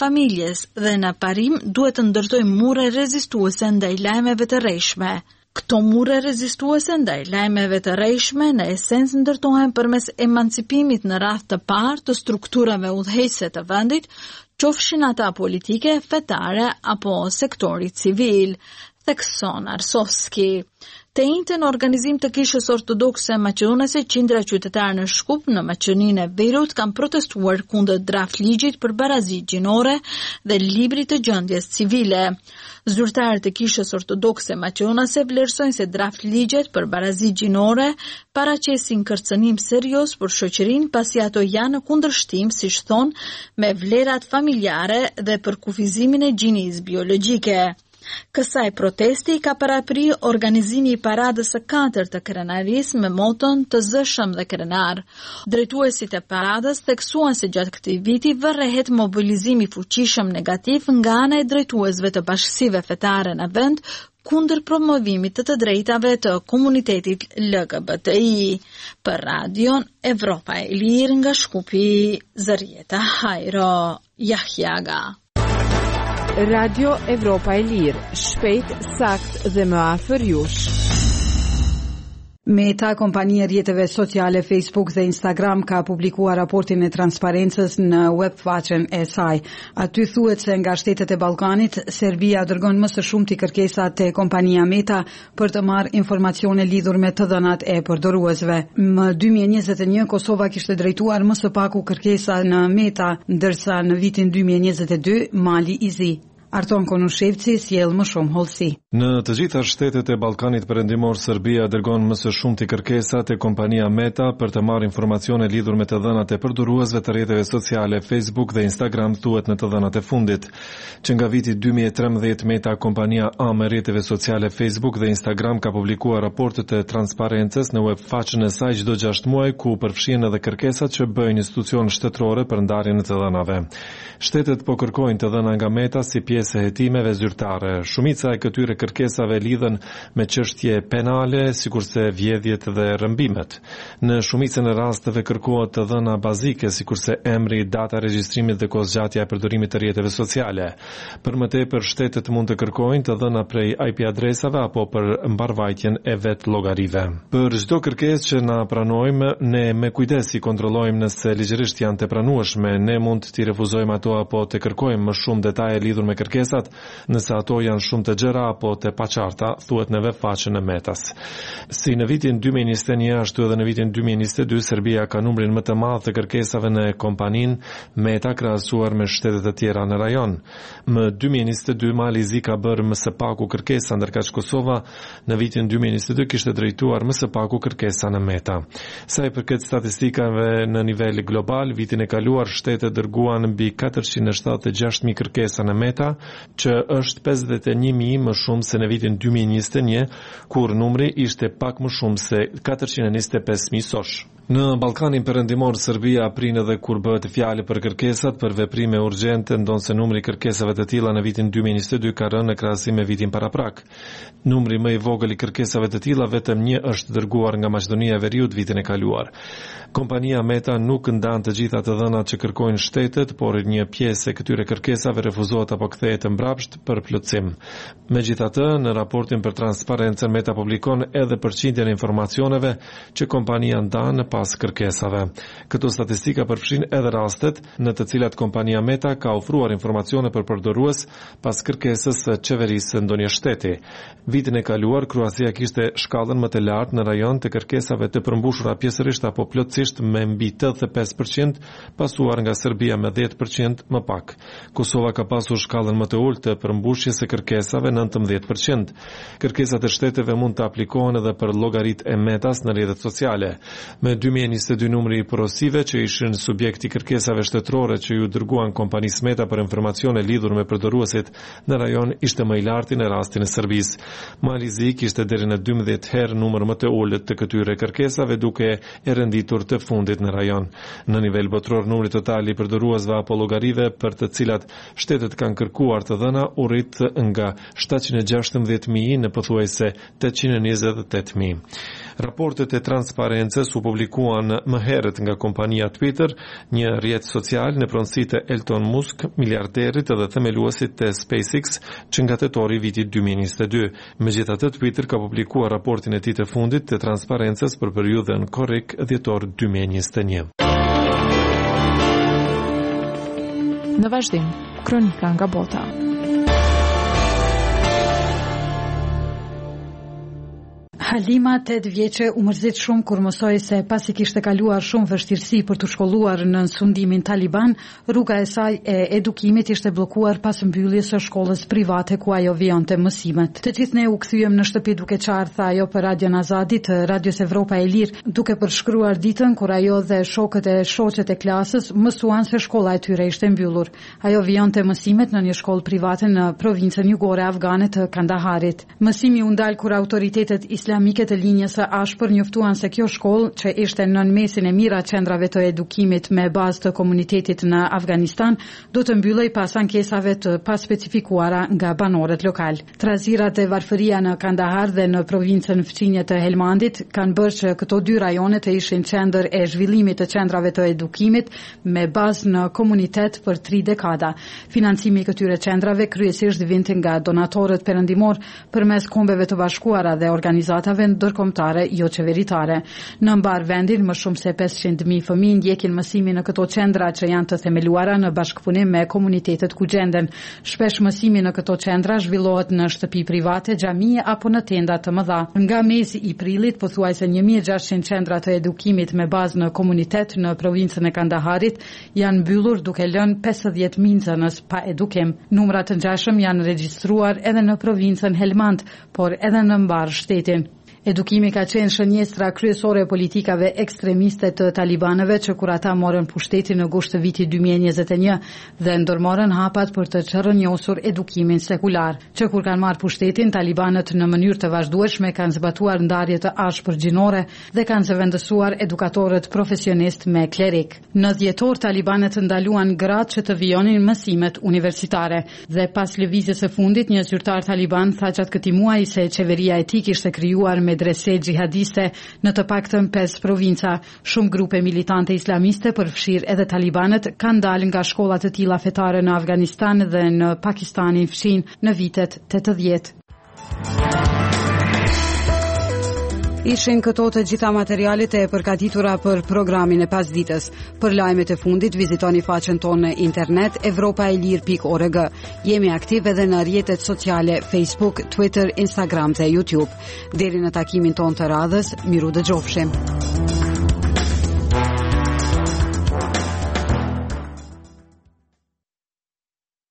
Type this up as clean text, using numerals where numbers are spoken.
familjes dhe në parim duhet të ndërtojmë mure rezistuese ndaj lajmeve të rrejshme. Këto mure rezistuese ndaj lajmeve të rrejshme në esencë ndërtohen përmes emancipimit në radhë të parë të strukturave udhëheqëse të vendit, qofshin ata politike, fetare apo sektori civil, thekson Arsovski. Të njëjtën organizim të Kishës Ortodokse Maqedonese, qindra qytetare në Shkup në Maqedoninë e Veriut kanë protestuar kundër draft ligjit për barazi gjinore dhe librit të gjendjes civile. Zyrtarët e Kishës Ortodokse Maqedonese vlerësojnë se draft ligjet për barazi gjinore paraqesin kërcënim serioz për shoqërinë pasi ato janë në kundërshtim, siç thonë, me vlerat familjare dhe për kufizimin e gjinisë biologjike. Kësaj protesti ka parapri organizimi i paradës së 4 të krenarisë me moton të zëshëm dhe krenar. Drejtuesit e paradës theksuan se gjatë këtij viti vërrehet mobilizimi fuqishëm negativ nga ana e drejtuesve të bashkësive fetare në vend kundër promovimit të drejtave të komunitetit LGBTI. Për radion Evropa e Lirë nga Shkupi, Zarieta Hajro Jahjaga. Radio Evropa e Lirë, shpejt, sakt dhe më afër jush. Meta, kompania rrjeteve sociale Facebook dhe Instagram, ka publikuar raportin e transparencës në webfaqen e saj. Aty thuhet se nga shtetet e Ballkanit, Serbia dërgon më së shumti kërkesa te kompania Meta për të marrë informacione lidhur me të dhënat e përdoruesve. Më 2021 Kosova kishte drejtuar më së paku kërkesa në Meta, ndërsa në vitin 2022 Mali i Zi. Arton Konushevci sjell më shumë hollësi. Në të gjitha shtetet e Ballkanit Perëndimor, Serbia dërgon më së shumti kërkesa te kompania Meta për të marrë informacione lidhur me të dhënat e përdoruesve të rrjeteve sociale Facebook dhe Instagram, thuhet në të dhënat e fundit. Që nga viti 2013 Meta, kompania A me rrjeteve sociale Facebook dhe Instagram, ka publikuar raportet e transparencës në webfaqen e saj çdo 6 muaj, ku përfshihen edhe kërkesat që bëjnë institucionet shtetërore për ndarjen e të dhënave. Shtetet po kërkojnë të dhëna nga Meta si pjesë e hetimeve zyrtare. Shumica e këtyre kërkesave lidhen me çështje penale, sikurse vjedhjet dhe rrëmbimet. Në shumicën e rasteve kërkohet të dhëna bazike, sikurse emri, data regjistrimit dhe kohëzgjatja e përdorimit të rrjeteve sociale. Për më tepër, shtetet mund të kërkojnë të dhëna prej IP adresave apo për mbarvajtjen e vet llogarive. Për çdo kërkesë që na pranojmë, ne me kujdes i kontrollojmë nëse ligjërisht janë të pranueshme. Ne mund t'i refuzojmë ato apo të kërkojmë më shumë detaje lidhur me kërkesat, nëse ato janë shumë të gjera apo të paqarta, thuhet në webfaqen e Metas. Si në vitin 2021, ashtu edhe në vitin 2022, Serbia ka numrin më të madh të kërkesave në kompaninë Meta krahasuar me shtetet e tjera në rajon. Më 2022 Mali i Zi ka bërë më së paku kërkesa, ndërkaq Kosova në vitin 2022 kishte drejtuar më së paku kërkesa në Meta. Sa i përket statistikave në nivel global, vitin e kaluar shtetet dërguan mbi 476.000 kërkesa në Meta, që është 51.000 më shumë se në vitin 2021, kur numri ishte pak më shumë se 425.000 sosh. Në Ballkanin Perëndimor, Serbia prin edhe kur bëhet fjalë për kërkesat për veprime urgjente, ndonse numri i kërkesave të tilla në vitin 2022 ka rënë në krahasim me vitin paraprak. Numri më i vogël i kërkesave të tilla, vetëm një është dërguar nga Maqedonia e Veriut vitin e kaluar. Kompania Meta nuk ndan të gjitha të dhënat që kërkojnë shtetet, por një pjesë e këtyre kërkesave refuzohet apo kthehet mbrapsht për plotësim. Megjithatë, në raportin për transparencën, Meta publikon edhe përqindjen e informacioneve që kompania ndan pas kërkesave. Këto statistika përfshin edhe rastet në të cilat kompania Meta ka ofruar informacione për përdorues pas kërkesës së qeverisë së ndonjë shteti. Vitin e kaluar, Kroacia kishte shkallën më të lartë në rajon të kërkesave të përmbushura pjesërisht apo plotësisht me mbi 85%, pasuar nga Serbia me 10% më pak. Kosova ka pasur shkallën më të ulët të përmbushjes së kërkesave 19%. Kërkesat e shteteve mund të aplikohen edhe për llogaritë e Metas në rrjetet sociale. Me 2022 numri i porosive që ishin subjekti kërkesave shtetërore që ju dërguan kompanisë Meta për informacione lidhur me përdoruesit në rajon ishte më i larti në rastin e Serbisë. Mali i Zi kishte deri në 12 herë numër më të ulët të këtyre kërkesave, duke e renditur të fundit në rajon. Në nivel botror, numri total i përdoruesve apo llogarive për të cilat shtetet kanë kërkuar të dhëna u rrit nga 716.000 në pothuajse 828.000. Raportet e transparencës u publikuan publikuan më herët nga kompania Twitter, një rrjet social në pronësi të Elon Musk, miliarderit dhe themeluesit të SpaceX, që nga tetori i vitit 2022. Megjithatë, Twitter ka publikuar raportin e tij të fundit të transparencës për periudhën korrik dhjetor 2021. Në vazhdim, kronika nga bota. Halima, 8 vjeçe, u mërzit shumë kur mësoi se pasi kishte kaluar shumë vështirësi për të shkolluar në sundimin taliban, rruga e saj e edukimit ishte bllokuar pas mbylljes së shkollës private ku ajo vjonte mësimet. Të gjithë ne u kthyem në shtëpi duke qartë, tha ajo për Radion Azadi të Radios Evropa e Lirë, duke përshkruar ditën kur ajo dhe shokët e shoqet e klasës mësuan se shkolla e tyre ishte mbyllur. Ajo vjonte mësimet në një shkollë private në provincën jugore afgane të Kandaharit. Mësimi u ndal kur autoritetet islamike të linjës së ashpër njoftuan se kjo shkollë, që ishte nën mesin e mira qendrave të edukimit me bazë të komunitetit në Afganistan, do të mbyllej pas ankesave të paspecifikuara nga banorët lokal. Trazirat e varfëria në Kandahar dhe në provincën fqinje të Helmandit kanë bërë që këto dy rajone të ishin qendër e zhvillimit të qendrave të edukimit me bazë në komunitet për 3 dekada. Financimi i këtyre qendrave kryesisht vinte nga donatorët perëndimor përmes kombeve të bashkuara dhe organizatave ndërkombëtare jo qeveritare. Në mbar vendin, më shumë se 500.000 fëmijë ndjekin mësimin në këto qendra që janë të themeluara në bashkëpunim me komunitetet ku gjenden. Shpesh mësimi në këto qendra zhvillohet në shtëpi private, xhamie apo në tenda të mëdha. Nga mesi i prillit, pothuajse 1600 qendra të edukimit me bazë në komunitet në provincën e Kandaharit janë mbyllur duke lënë 50.000 nxënës pa edukim. Numra të ngjashëm janë regjistruar edhe në provincën Helmand, por edhe në mbar shtetin. Edukimi ka qenë shënjestra kryesore e politikave ekstremiste të talibanëve që kur ata morën pushtetin në gusht të vitit 2021 dhe ndërmorën hapat për të çrrënjosur edukimin sekular. Që kur kanë marrë pushtetin, talibanët në mënyrë të vazhdueshme kanë zbatuar ndarje të ashpër gjinore dhe kanë zëvendësuar edukatorët profesionist me klerik. Në dhjetor, talibanët ndaluan gratë që të vijonin mësimet universitare dhe pas lëvizjes së fundit, një zyrtar taliban tha gjatë këtij muaji se qeveria e tij kishte krijuar medrese xhihadiste në të paktën 5 provinca. Shumë grupe militante islamiste, përfshirë edhe talibanët, kanë dalë nga shkollat e tilla fetare në Afganistan dhe në Pakistanin fshin në vitet 80. Ishin këto të gjitha materialet e përgatitura për programin e pasditës. Për lajmet e fundit, vizitoni faqen tonë në internet evropaelir.org. Jemi aktiv edhe në rrjetet sociale Facebook, Twitter, Instagram dhe YouTube. Deri në takimin tonë të radhës, miru dëgjofshim.